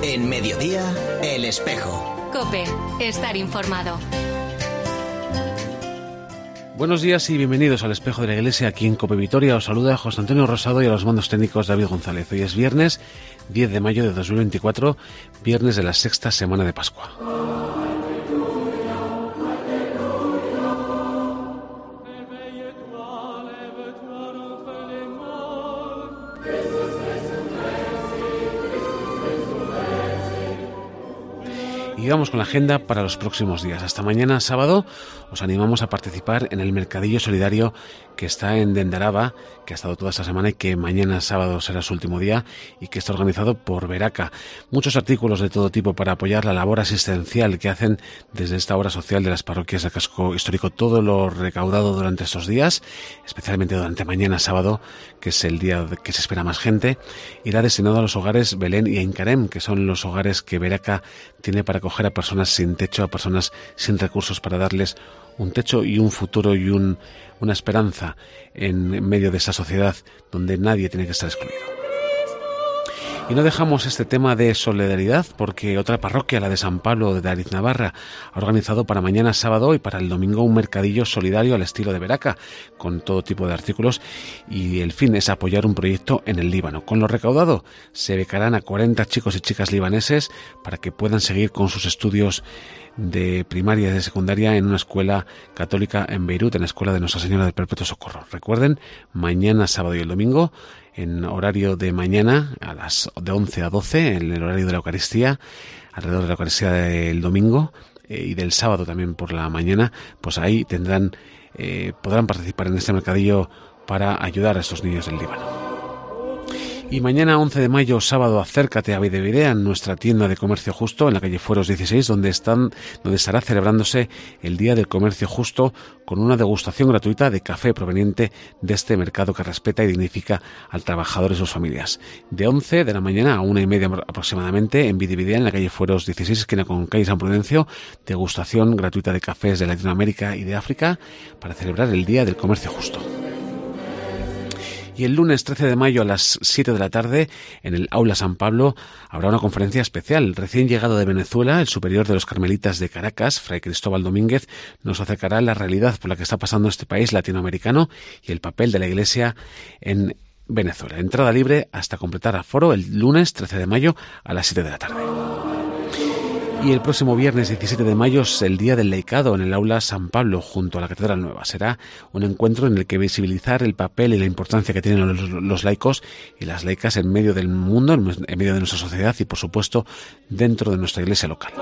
En Mediodía, El Espejo. COPE, estar informado. Buenos días y bienvenidos al Espejo de la Iglesia aquí en COPE Vitoria. Os saluda José Antonio Rosado y a los mandos técnicos David González. Hoy es viernes 10 de mayo de 2024, viernes de la sexta semana de Pascua. Y vamos con la agenda para los próximos días. Hasta mañana sábado os animamos a participar en el Mercadillo Solidario que está en Dendaraba, que ha estado toda esta semana y que mañana sábado será su último día y que está organizado por Veraca. Muchos artículos de todo tipo para apoyar la labor asistencial que hacen desde esta obra social de las parroquias del casco histórico. Todo lo recaudado durante estos días, especialmente durante mañana sábado, que es el día que se espera más gente, irá destinado a los hogares Belén y Aincarem, que son los hogares que Veraca tiene para acoger a personas sin techo, a personas sin recursos, para darles un techo y un futuro y una esperanza en medio de esa sociedad donde nadie tiene que estar excluido. Y no dejamos este tema de solidaridad porque otra parroquia, la de San Pablo de Ariz Navarra, ha organizado para mañana sábado y para el domingo un mercadillo solidario al estilo de Veraca, con todo tipo de artículos, y el fin es apoyar un proyecto en el Líbano. Con lo recaudado se becarán a 40 chicos y chicas libaneses para que puedan seguir con sus estudios de primaria y de secundaria en una escuela católica en Beirut, en la Escuela de Nuestra Señora del Perpetuo Socorro. Recuerden, mañana sábado y el domingo, en horario de mañana, de 11 a 12, en el horario de la Eucaristía, alrededor de la Eucaristía del domingo y del sábado también por la mañana, pues ahí podrán participar en este mercadillo para ayudar a estos niños del Líbano. Y mañana 11 de mayo, sábado, acércate a Videvidea, en nuestra tienda de comercio justo en la calle Fueros 16, donde estará celebrándose el Día del Comercio Justo con una degustación gratuita de café proveniente de este mercado que respeta y dignifica al trabajador y sus familias. De 11 de la mañana a 1:30 aproximadamente en Videvidea, en la calle Fueros 16, esquina con calle San Prudencio, degustación gratuita de cafés de Latinoamérica y de África para celebrar el Día del Comercio Justo. Y el lunes 13 de mayo a las 7 de la tarde, en el Aula San Pablo, habrá una conferencia especial. Recién llegado de Venezuela, el superior de los Carmelitas de Caracas, Fray Cristóbal Domínguez, nos acercará la realidad por la que está pasando este país latinoamericano y el papel de la Iglesia en Venezuela. Entrada libre hasta completar aforo el lunes 13 de mayo a las 7 de la tarde. Y el próximo viernes 17 de mayo es el Día del Laicado en el Aula San Pablo, junto a la Catedral Nueva. Será un encuentro en el que visibilizar el papel y la importancia que tienen los laicos y las laicas en medio del mundo, en medio de nuestra sociedad y, por supuesto, dentro de nuestra iglesia local.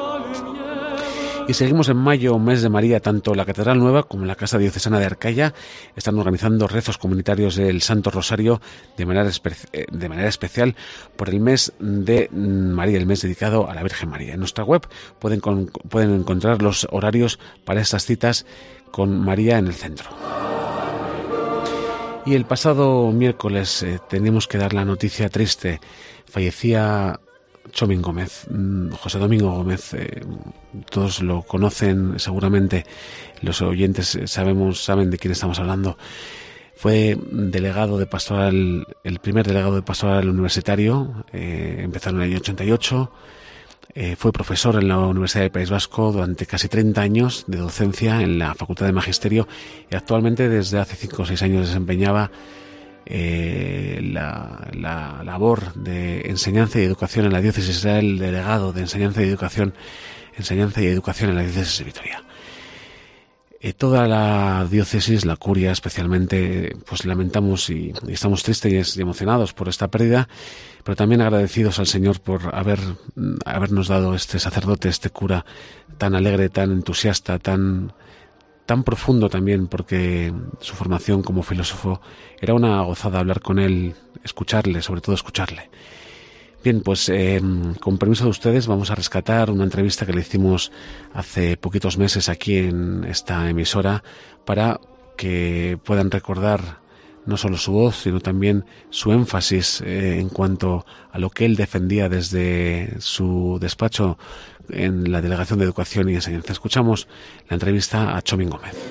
Y seguimos en mayo, mes de María. Tanto la Catedral Nueva como la Casa Diocesana de Arcaya están organizando rezos comunitarios del Santo Rosario de manera especial por el mes de María, el mes dedicado a la Virgen María. En nuestra web pueden encontrar los horarios para estas citas con María en el centro. Y el pasado miércoles teníamos que dar la noticia triste. Fallecía Chomín Gómez, José Domingo Gómez. Todos lo conocen seguramente, los oyentes saben de quién estamos hablando. Fue delegado de pastoral, el primer delegado de pastoral universitario, empezó en el año 88, fue profesor en la Universidad del País Vasco durante casi 30 años de docencia en la Facultad de Magisterio y actualmente desde hace 5 o 6 años desempeñaba la labor de enseñanza y educación en la diócesis. Era el delegado de enseñanza y educación en la diócesis de Vitoria. Toda la diócesis, la curia especialmente, pues lamentamos y estamos tristes y emocionados por esta pérdida, pero también agradecidos al Señor por habernos dado este sacerdote, este cura tan alegre, tan entusiasta, tan profundo también, porque su formación como filósofo era una gozada hablar con él, escucharle, sobre todo escucharle. Bien, pues con permiso de ustedes vamos a rescatar una entrevista que le hicimos hace poquitos meses aquí en esta emisora para que puedan recordar no solo su voz, sino también su énfasis en cuanto a lo que él defendía desde su despacho en la Delegación de Educación y Enseñanza. Escuchamos la entrevista a Chomín Gómez.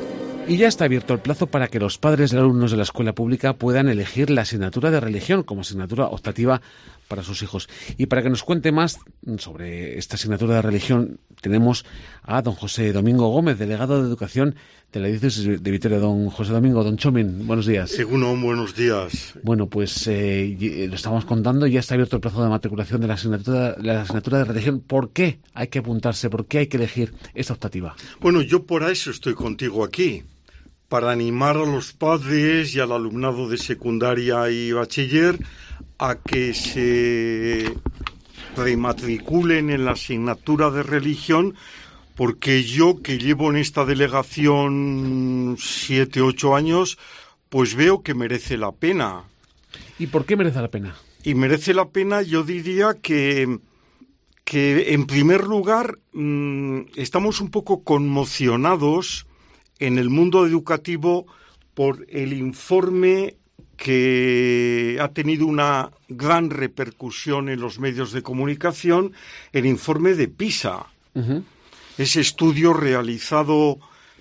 Y ya está abierto el plazo para que los padres de alumnos de la escuela pública puedan elegir la asignatura de religión como asignatura optativa para sus hijos. Y para que nos cuente más sobre esta asignatura de religión, tenemos a don José Domingo Gómez, delegado de Educación de la Diócesis de Vitoria. Don José Domingo, don Chomin, buenos días. Según buenos días. Bueno, pues lo estamos contando, ya está abierto el plazo de matriculación de la asignatura de religión. ¿Por qué hay que apuntarse? ¿Por qué hay que elegir esta optativa? Bueno, yo por eso estoy contigo aquí, para animar a los padres y al alumnado de secundaria y bachiller a que se prematriculen en la asignatura de religión, porque yo, que llevo en esta delegación 7, 8 años, pues veo que merece la pena. ¿Y por qué merece la pena? Y merece la pena, yo diría que en primer lugar estamos un poco conmocionados en el mundo educativo por el informe que ha tenido una gran repercusión en los medios de comunicación, el informe de PISA. Uh-huh. Ese estudio realizado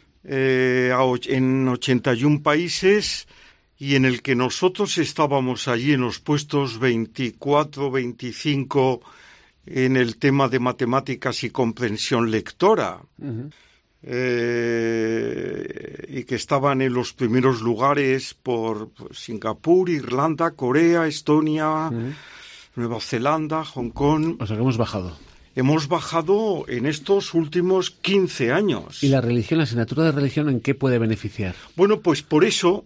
en 81 países y en el que nosotros estábamos allí en los puestos 24, 25 en el tema de matemáticas y comprensión lectora. Uh-huh. Y que estaban en los primeros lugares por Singapur, Irlanda, Corea, Estonia, Nueva Zelanda, Hong Kong. O sea que hemos bajado. Hemos bajado en estos últimos 15 años. ¿Y la religión, la asignatura de religión, en qué puede beneficiar? Bueno, pues por eso,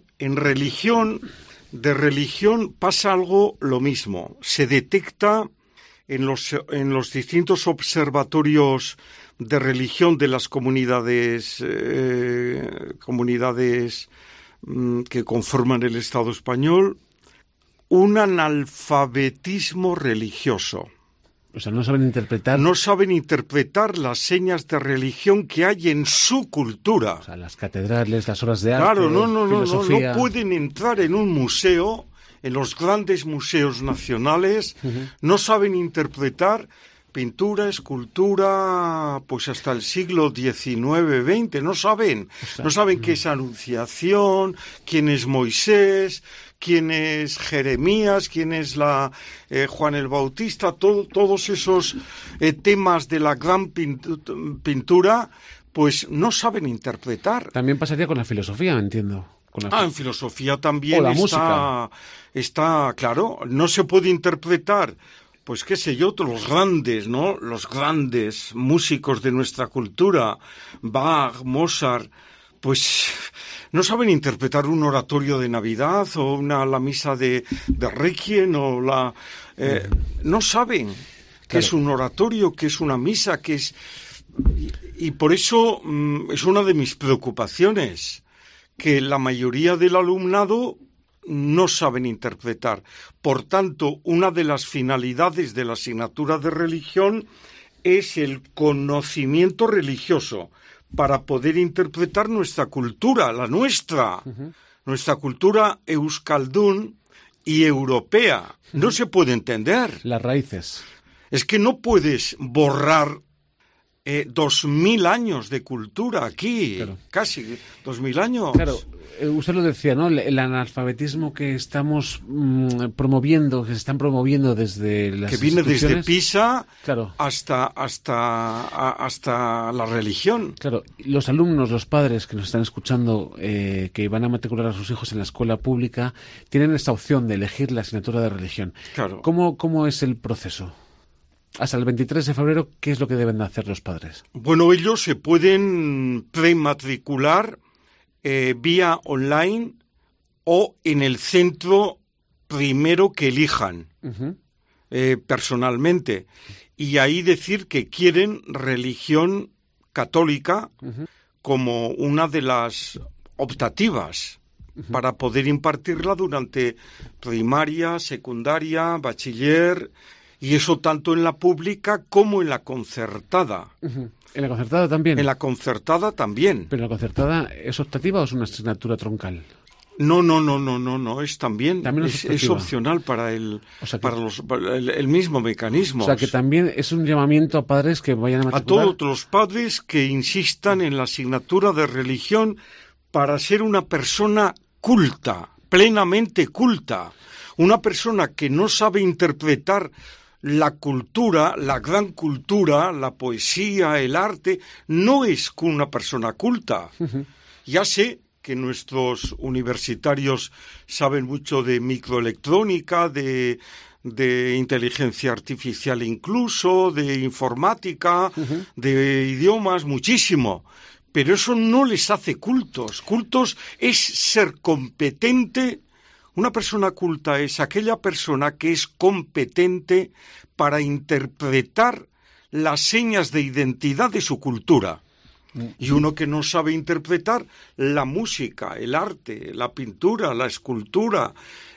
de religión pasa algo lo mismo. Se detecta en los distintos observatorios de religión de las comunidades que conforman el Estado español, un analfabetismo religioso. O sea, no saben interpretar. No saben interpretar las señas de religión que hay en su cultura. O sea, las catedrales, las obras de arte, claro, no filosofía. No pueden entrar en un museo, en los grandes museos nacionales, no saben interpretar pintura, escultura, pues hasta el siglo XIX, XX, no saben qué es Anunciación, quién es Moisés, quién es Jeremías, quién es Juan el Bautista, todos esos temas de la gran pintura, pues no saben interpretar. También pasaría con la filosofía, entiendo. En filosofía también o la música. Está claro, no se puede interpretar. Pues qué sé yo, los grandes, ¿no? Los grandes músicos de nuestra cultura, Bach, Mozart, pues no saben interpretar un oratorio de Navidad o la misa de Requiem o no saben qué es un oratorio, qué es una misa, qué es. Y por eso es una de mis preocupaciones, que la mayoría del alumnado no saben interpretar. Por tanto, una de las finalidades de la asignatura de religión es el conocimiento religioso para poder interpretar nuestra cultura, la nuestra, nuestra cultura euskaldún y europea. No se puede entender. Las raíces. Es que no puedes borrar 2000 años de cultura aquí, claro. Casi 2000 años. Claro, usted lo decía, ¿no? El analfabetismo que estamos promoviendo, que se están promoviendo desde las que viene desde PISA, claro, hasta la religión. Claro, los alumnos, los padres que nos están escuchando, que van a matricular a sus hijos en la escuela pública, tienen esta opción de elegir la asignatura de religión. Claro. ¿Cómo es el proceso? Hasta el 23 de febrero, ¿qué es lo que deben de hacer los padres? Bueno, ellos se pueden prematricular vía online o en el centro primero que elijan personalmente. Y ahí decir que quieren religión católica como una de las optativas para poder impartirla durante primaria, secundaria, bachiller. Y eso tanto en la pública como en la concertada. ¿En la concertada también? En la concertada también. ¿Pero la concertada es optativa o es una asignatura troncal? No, es también es opcional para el mismo mecanismo. O sea, que también es un llamamiento a padres que vayan a matricular. A todos los padres que insistan en la asignatura de religión para ser una persona culta, plenamente culta, una persona que no sabe interpretar la cultura, la gran cultura, la poesía, el arte, no es una persona culta. Ya sé que nuestros universitarios saben mucho de microelectrónica, de inteligencia artificial incluso, de informática, de idiomas, muchísimo. Pero eso no les hace cultos. Cultos es ser competente. Una persona culta es aquella persona que es competente para interpretar las señas de identidad de su cultura. Y uno que no sabe interpretar la música, el arte, la pintura, la escultura,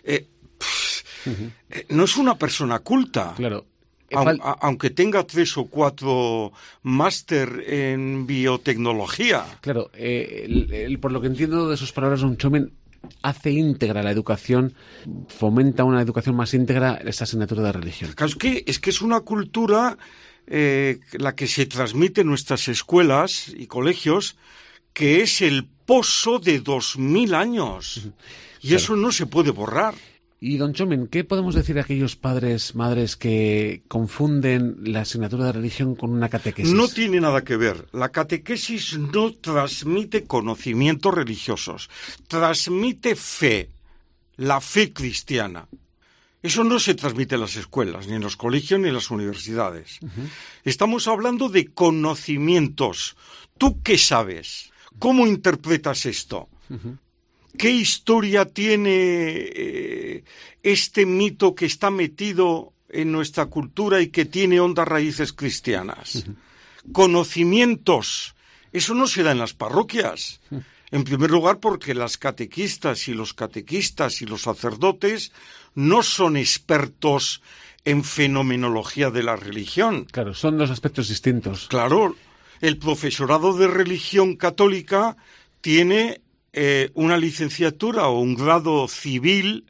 no es una persona culta. Claro. Aunque tenga 3 o 4 máster en biotecnología. Claro, por lo que entiendo de sus palabras, don Txomin hace íntegra la educación, fomenta una educación más íntegra esta asignatura de religión. Claro, es que es una cultura la que se transmite en nuestras escuelas y colegios, que es el pozo de 2000 años. Y claro, eso no se puede borrar. Y don Txomin, ¿qué podemos decir a aquellos padres, madres que confunden la asignatura de religión con una catequesis? No tiene nada que ver. La catequesis no transmite conocimientos religiosos, transmite fe, la fe cristiana. Eso no se transmite en las escuelas, ni en los colegios, ni en las universidades. Estamos hablando de conocimientos. ¿Tú qué sabes? ¿Cómo interpretas esto? ¿Qué historia tiene este mito que está metido en nuestra cultura y que tiene hondas raíces cristianas? Conocimientos. Eso no se da en las parroquias. En primer lugar, porque las catequistas y los sacerdotes no son expertos en fenomenología de la religión. Claro, son dos aspectos distintos. Claro, el profesorado de religión católica tiene una licenciatura o un grado civil,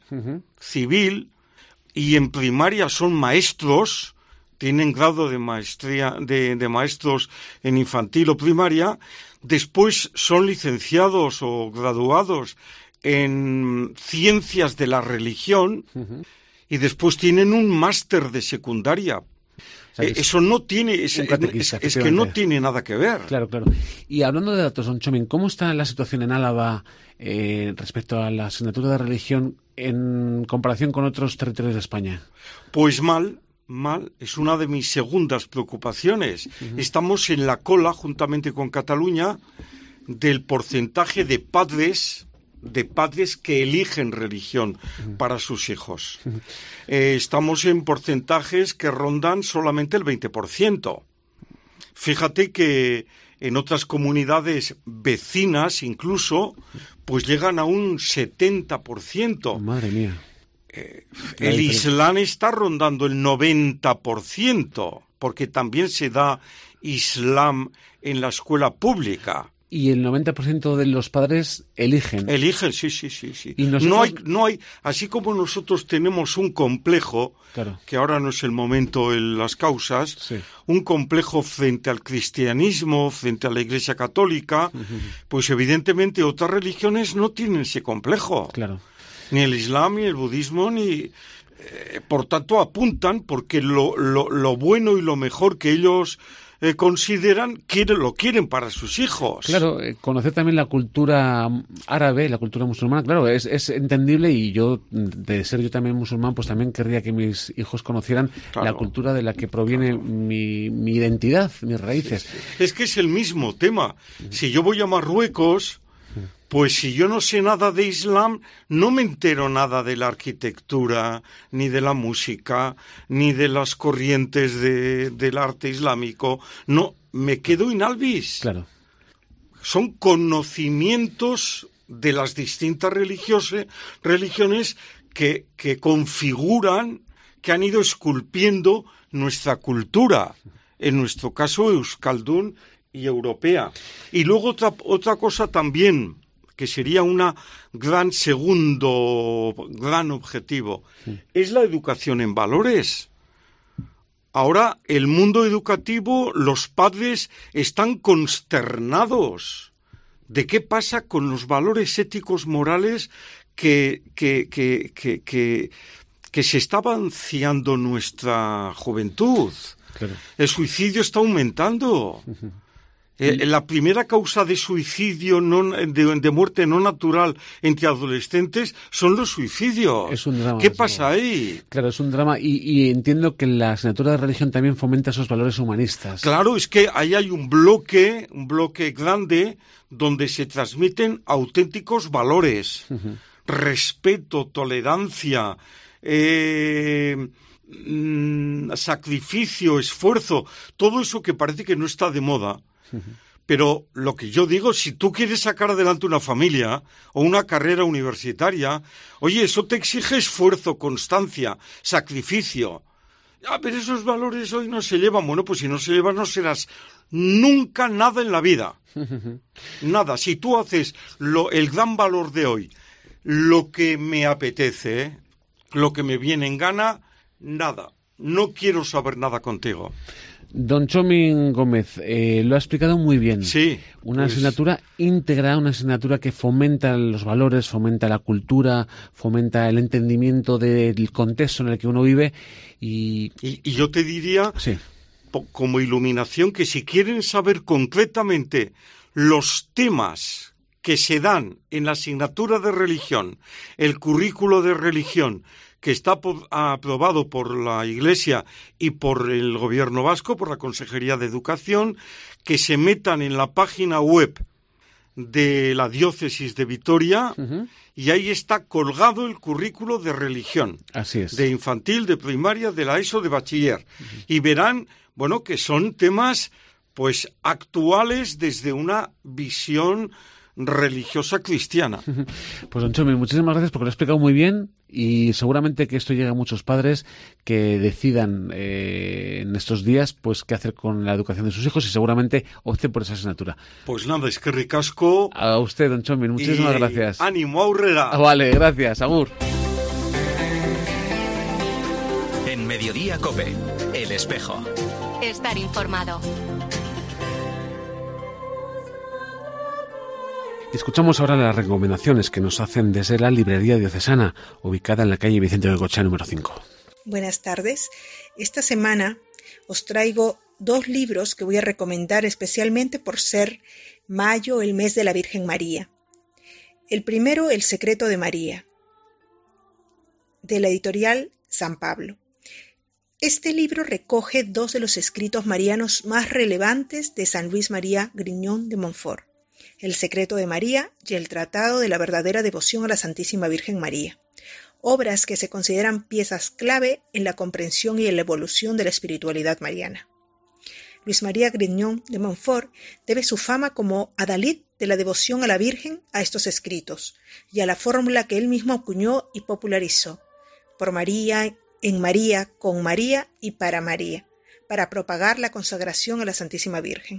y en primaria son maestros, tienen grado de maestría de maestros en infantil o primaria, después son licenciados o graduados en ciencias de la religión y después tienen un máster de secundaria. O sea, eso no tiene, es que no tiene nada que ver. Claro, claro. Y hablando de datos, don Txomin, ¿cómo está la situación en Álava respecto a la asignatura de religión en comparación con otros territorios de España? Pues mal, es una de mis segundas preocupaciones. Estamos en la cola, juntamente con Cataluña, del porcentaje de padres que eligen religión para sus hijos. Estamos en porcentajes que rondan solamente el 20%. Fíjate que en otras comunidades vecinas incluso, pues llegan a un 70%. Madre mía. El Islam está rondando el 90%, porque también se da Islam en la escuela pública. Y el 90% de los padres eligen. Eligen, sí. ¿Y nosotros? No hay, así como nosotros tenemos un complejo, claro, que ahora no es el momento en las causas, sí, un complejo frente al cristianismo, frente a la Iglesia Católica, pues evidentemente otras religiones no tienen ese complejo. Claro. Ni el Islam, ni el budismo, ni... por tanto, apuntan porque lo bueno y lo mejor que ellos consideran, lo quieren para sus hijos. Claro, conocer también la cultura árabe, la cultura musulmana, claro, es entendible, y yo, de ser yo también musulmán, pues también querría que mis hijos conocieran, claro, la cultura de la que proviene, claro, mi identidad, mis raíces. Sí. Es que es el mismo tema. Si yo voy a Marruecos, pues si yo no sé nada de Islam, no me entero nada de la arquitectura, ni de la música, ni de las corrientes del arte islámico. No, me quedo in albis. Claro. Son conocimientos de las distintas religiones que configuran, que han ido esculpiendo nuestra cultura. En nuestro caso, euskaldun y europea. Y luego otra cosa también, que sería una gran objetivo, es la educación en valores. Ahora, el mundo educativo, los padres están consternados de qué pasa con los valores éticos morales que se está vaciando nuestra juventud. Claro. El suicidio está aumentando. La primera causa de suicidio, de muerte no natural entre adolescentes son los suicidios. Es un drama. ¿Qué pasa ahí? Claro, es un drama y entiendo que la asignatura de religión también fomenta esos valores humanistas. Claro, es que ahí hay un bloque grande donde se transmiten auténticos valores. Respeto, tolerancia, sacrificio, esfuerzo, todo eso que parece que no está de moda. Pero lo que yo digo, si tú quieres sacar adelante una familia o una carrera universitaria, oye, eso te exige esfuerzo, constancia, sacrificio. Pero esos valores hoy no se llevan. Bueno, pues si no se llevan no serás nunca nada en la vida. Nada. Si tú haces el gran valor de hoy, lo que me apetece, lo que me viene en gana, nada. No quiero saber nada contigo. Don Txomin Gómez, lo ha explicado muy bien. Sí. Una asignatura íntegra, una asignatura que fomenta los valores, fomenta la cultura, fomenta el entendimiento del contexto en el que uno vive y yo te diría, sí, como iluminación, que si quieren saber concretamente los temas que se dan en la asignatura de religión, el currículo de religión, que está aprobado por la Iglesia y por el Gobierno vasco, por la Consejería de Educación, que se metan en la página web de la Diócesis de Vitoria, y ahí está colgado el currículo de religión. Así es. De infantil, de primaria, de la ESO, de bachiller. Y verán, bueno, que son temas, pues, actuales desde una visión religiosa cristiana. Pues don Txomin, muchísimas gracias porque lo ha explicado muy bien y seguramente que esto llega a muchos padres que decidan en estos días pues qué hacer con la educación de sus hijos y seguramente opten por esa asignatura. Pues nada, es que ricasco. A usted, don Txomin, muchísimas gracias. Ánimo, aurrera. Vale, gracias, agur. En Mediodía COPE, El Espejo. Estar informado. Escuchamos ahora las recomendaciones que nos hacen desde la Librería Diocesana, ubicada en la calle Vicente Bengoechea número 5. Buenas tardes. Esta semana os traigo 2 libros que voy a recomendar especialmente por ser mayo, el mes de la Virgen María. El primero, El secreto de María, de la editorial San Pablo. Este libro recoge 2 de los escritos marianos más relevantes de San Luis María Grignon de Montfort. El secreto de María y el tratado de la verdadera devoción a la Santísima Virgen María, obras que se consideran piezas clave en la comprensión y en la evolución de la espiritualidad mariana. Luis María Grignon de Montfort debe su fama como adalid de la devoción a la Virgen a estos escritos y a la fórmula que él mismo acuñó y popularizó: por María, en María, con María y para María, para propagar la consagración a la Santísima Virgen.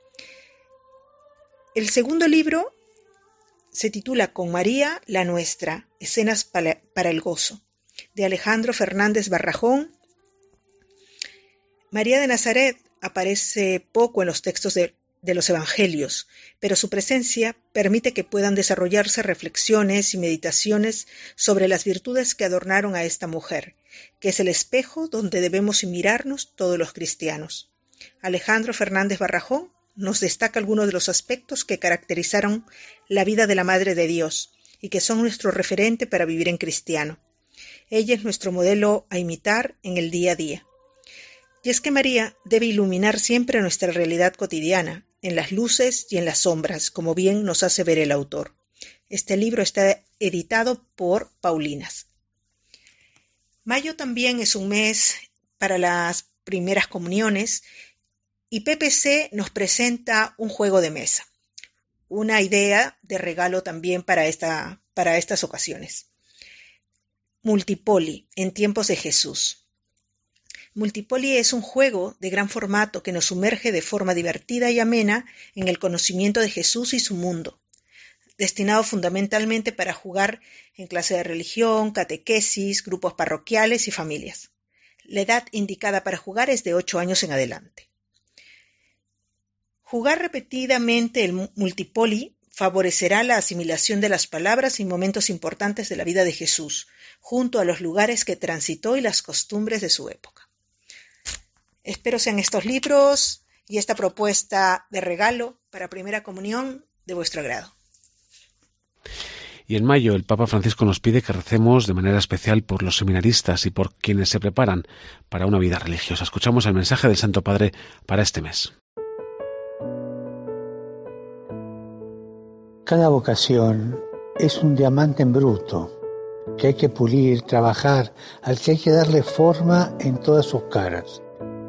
El segundo libro se titula Con María, la nuestra, escenas para el gozo, de Alejandro Fernández Barrajón. María de Nazaret aparece poco en los textos de los evangelios, pero su presencia permite que puedan desarrollarse reflexiones y meditaciones sobre las virtudes que adornaron a esta mujer, que es el espejo donde debemos mirarnos todos los cristianos. Alejandro Fernández Barrajón nos destaca algunos de los aspectos que caracterizaron la vida de la Madre de Dios y que son nuestro referente para vivir en cristiano. Ella es nuestro modelo a imitar en el día a día. Y es que María debe iluminar siempre nuestra realidad cotidiana, en las luces y en las sombras, como bien nos hace ver el autor. Este libro está editado por Paulinas. Mayo también es un mes para las primeras comuniones, y PPC nos presenta un juego de mesa, una idea de regalo también para estas ocasiones. Multipoli, en tiempos de Jesús. Multipoli es un juego de gran formato que nos sumerge de forma divertida y amena en el conocimiento de Jesús y su mundo, destinado fundamentalmente para jugar en clase de religión, catequesis, grupos parroquiales y familias. La edad indicada para jugar es de 8 años en adelante. Jugar repetidamente el Multipoli favorecerá la asimilación de las palabras y momentos importantes de la vida de Jesús, junto a los lugares que transitó y las costumbres de su época. Espero sean estos libros y esta propuesta de regalo para primera comunión de vuestro agrado. Y en mayo el Papa Francisco nos pide que recemos de manera especial por los seminaristas y por quienes se preparan para una vida religiosa. Escuchamos el mensaje del Santo Padre para este mes. Cada vocación es un diamante en bruto que hay que pulir, trabajar, al que hay que darle forma en todas sus caras.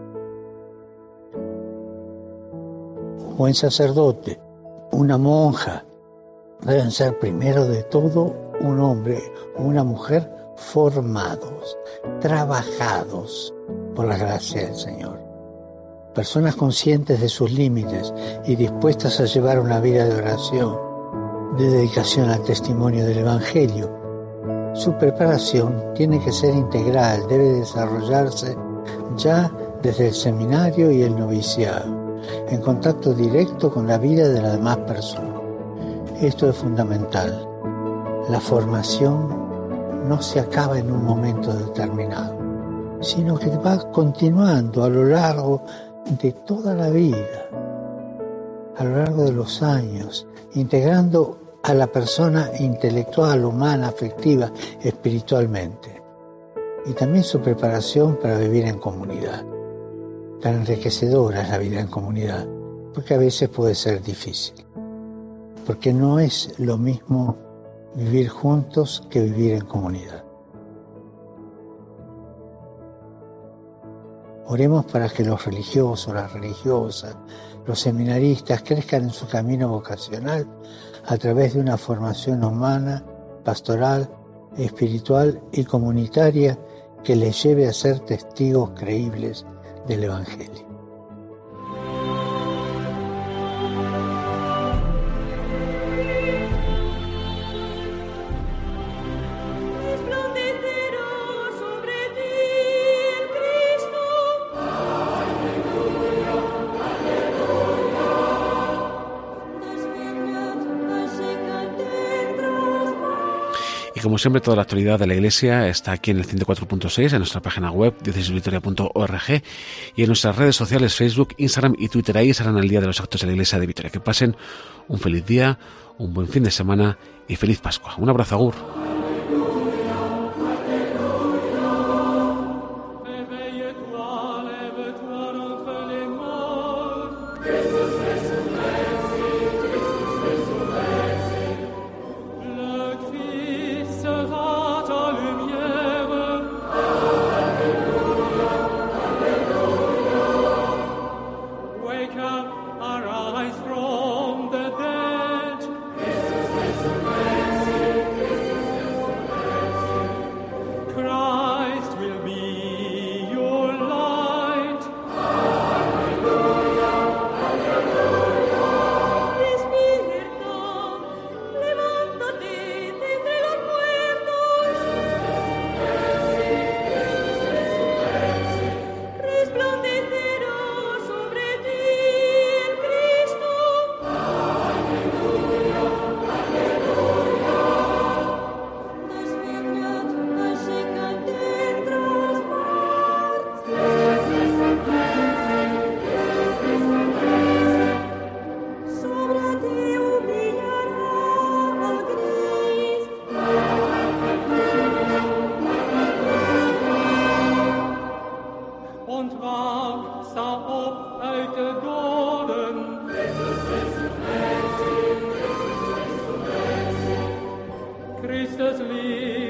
Un buen sacerdote, una monja, deben ser primero de todo un hombre o una mujer formados, trabajados por la gracia del Señor. Personas conscientes de sus límites y dispuestas a llevar una vida de oración, de dedicación al testimonio del Evangelio. Su preparación tiene que ser integral, debe desarrollarse ya desde el seminario y el noviciado, en contacto directo con la vida de las demás personas. Esto es fundamental. La formación no se acaba en un momento determinado, sino que va continuando a lo largo de toda la vida, a lo largo de los años, integrando a la persona intelectual, humana, afectiva, espiritualmente. Y también su preparación para vivir en comunidad. Tan enriquecedora es la vida en comunidad, porque a veces puede ser difícil. Porque no es lo mismo vivir juntos que vivir en comunidad. Oremos para que los religiosos, las religiosas, los seminaristas crezcan en su camino vocacional a través de una formación humana, pastoral, espiritual y comunitaria que les lleve a ser testigos creíbles del Evangelio. Y como siempre, toda la actualidad de la Iglesia está aquí en el 104.6, en nuestra página web, diocesisvitoria.org, y en nuestras redes sociales, Facebook, Instagram y Twitter. Ahí estarán al día de los actos de la Iglesia de Vitoria. Que pasen un feliz día, un buen fin de semana y feliz Pascua. Un abrazo, agur. Christus lieb.